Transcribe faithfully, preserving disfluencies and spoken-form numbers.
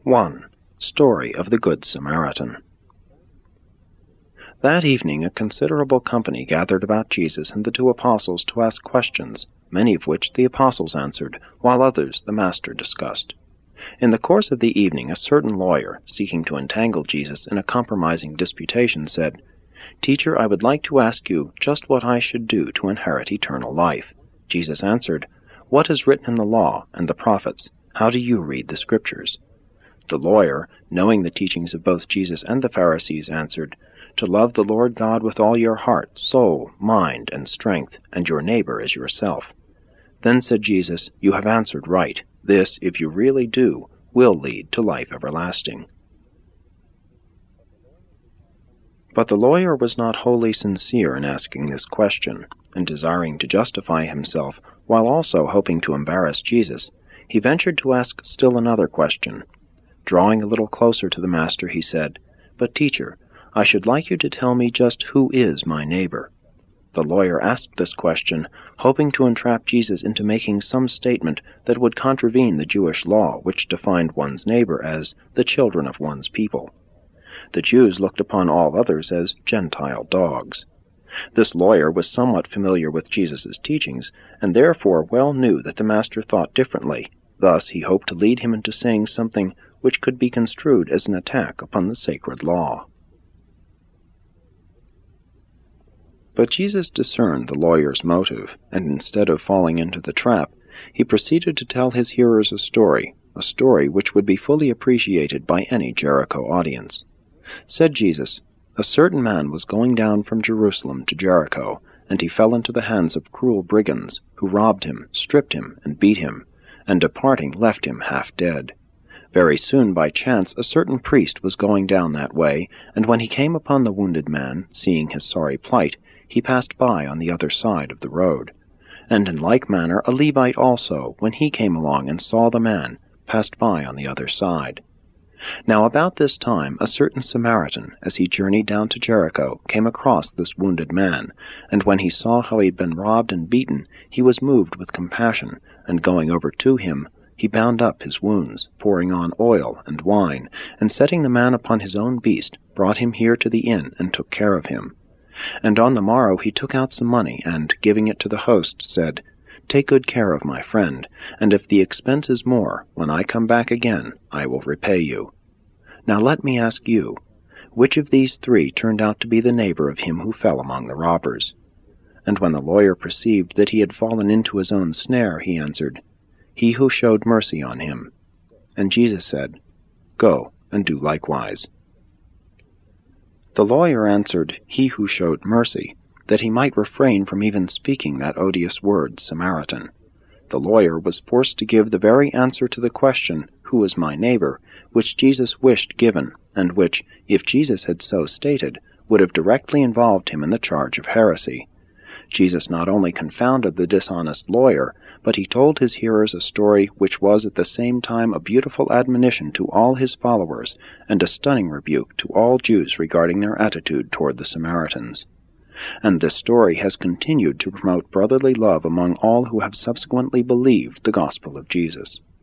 one. Story of the Good Samaritan. That evening a considerable company gathered about Jesus and the two apostles to ask questions, many of which the apostles answered, while others the Master discussed. In the course of the evening a certain lawyer, seeking to entangle Jesus in a compromising disputation, said, "Teacher, I would like to ask you just what I should do to inherit eternal life." Jesus answered, "What is written in the law and the prophets? How do you read the Scriptures?" The lawyer, knowing the teachings of both Jesus and the Pharisees, answered, "To love the Lord God with all your heart, soul, mind, and strength, and your neighbor as yourself." Then said Jesus, "You have answered right. This, if you really do, will lead to life everlasting." But the lawyer was not wholly sincere in asking this question, and desiring to justify himself, while also hoping to embarrass Jesus, he ventured to ask still another question. Drawing a little closer to the Master, he said, "But, teacher, I should like you to tell me just who is my neighbor." The lawyer asked this question, hoping to entrap Jesus into making some statement that would contravene the Jewish law, which defined one's neighbor as the children of one's people. The Jews looked upon all others as Gentile dogs. This lawyer was somewhat familiar with Jesus' teachings, and therefore well knew that the Master thought differently. Thus he hoped to lead him into saying something which could be construed as an attack upon the sacred law. But Jesus discerned the lawyer's motive, and instead of falling into the trap, he proceeded to tell his hearers a story, a story which would be fully appreciated by any Jericho audience. Said Jesus, "A certain man was going down from Jerusalem to Jericho, and he fell into the hands of cruel brigands, who robbed him, stripped him, and beat him, and departing left him half dead. Very soon, by chance, a certain priest was going down that way, and when he came upon the wounded man, seeing his sorry plight, he passed by on the other side of the road. And in like manner a Levite also, when he came along and saw the man, passed by on the other side. Now about this time a certain Samaritan, as he journeyed down to Jericho, came across this wounded man, and when he saw how he had been robbed and beaten, he was moved with compassion, and going over to him, he bound up his wounds, pouring on oil and wine, and setting the man upon his own beast, brought him here to the inn, and took care of him. And on the morrow he took out some money, and, giving it to the host, said, 'Take good care of my friend, and if the expense is more, when I come back again, I will repay you.' Now let me ask you, which of these three turned out to be the neighbor of him who fell among the robbers?" And when the lawyer perceived that he had fallen into his own snare, he answered, "He who showed mercy on him." And Jesus said, "Go and do likewise." The lawyer answered, "He who showed mercy," that he might refrain from even speaking that odious word, Samaritan. The lawyer was forced to give the very answer to the question, "Who is my neighbor?" which Jesus wished given, and which, if Jesus had so stated, would have directly involved him in the charge of heresy. Jesus not only confounded the dishonest lawyer, but he told his hearers a story which was at the same time a beautiful admonition to all his followers and a stunning rebuke to all Jews regarding their attitude toward the Samaritans. And this story has continued to promote brotherly love among all who have subsequently believed the gospel of Jesus.